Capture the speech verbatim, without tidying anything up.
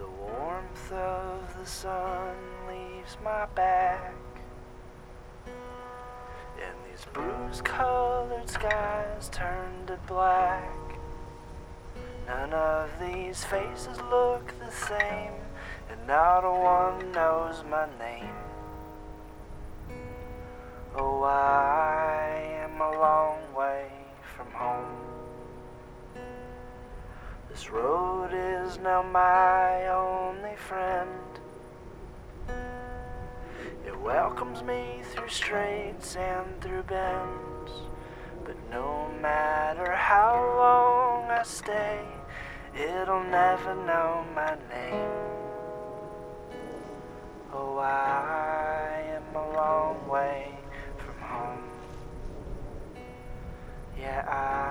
The warmth of the sun leaves my back, and these bruise-colored skies turn to black. None of these faces look the same, and not a one knows my name. Oh, I am a long way from home. This road is now my only friend. It welcomes me through straights and through bends, but no matter how long I stay, it'll never know my name. Oh, I am a long way from home. Yeah, I